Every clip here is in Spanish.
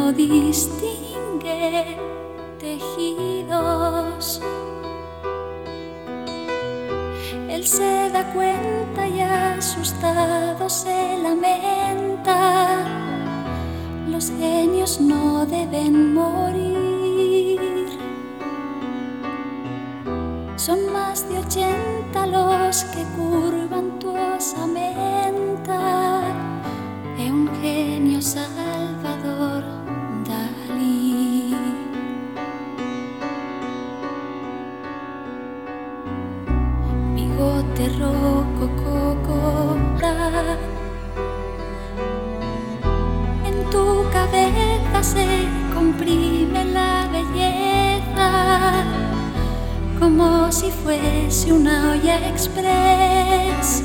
no distingue tejidos. Él se da cuenta y asustado se lamenta. Los genios no deben morir. Son más de 80 los que curvan tu osamenta. Eugenio Salvador Dalí. Bigote rococó, en tu cabeza se comprime la belleza, como si fuese una olla express.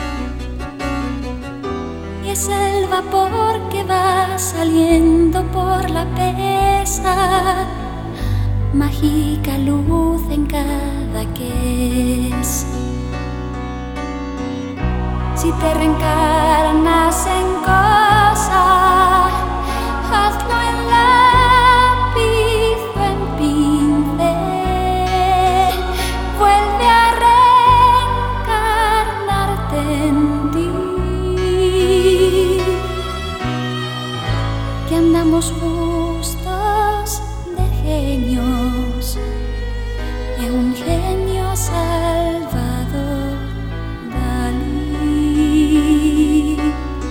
Y es el vapor que va saliendo por la pesa, mágica luz en cada ques. Si te reencarnas en cosa, hazlo en lápiz o en pincel. Vuelve a reencarnarte en ti, que andamos justos de genios. Eugenio Salvador Dalí.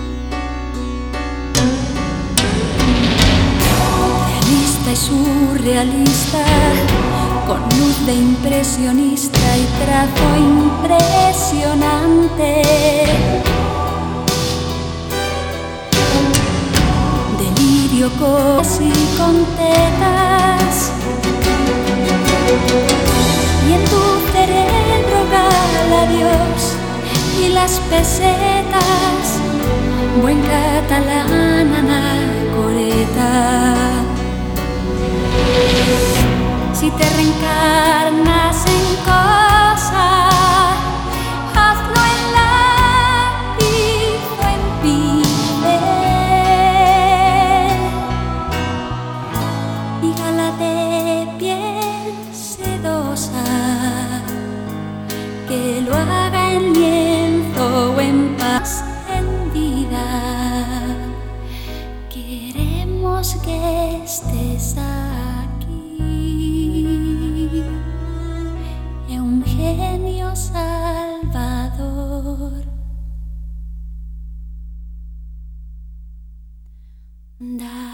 Realista y surrealista, con luz de impresionista y trazo impresionante. Delirio casi con tetas, y en tu cerebro gala Dios y las pesetas, buen catalán anacoreta. Si te reencarnas en cosa, hazlo en lápiz o en pincel, y gala de piel sedosa, que lo haga en lienzo o en paz en vida. Queremos que estés aquí, Eugenio Salvador Dalí.